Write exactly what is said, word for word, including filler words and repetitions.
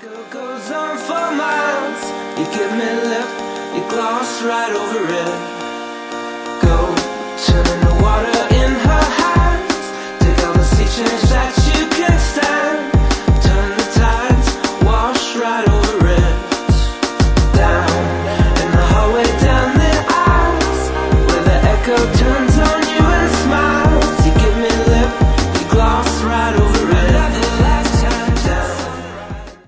Goes on for miles. You give me lip, you gloss right over it.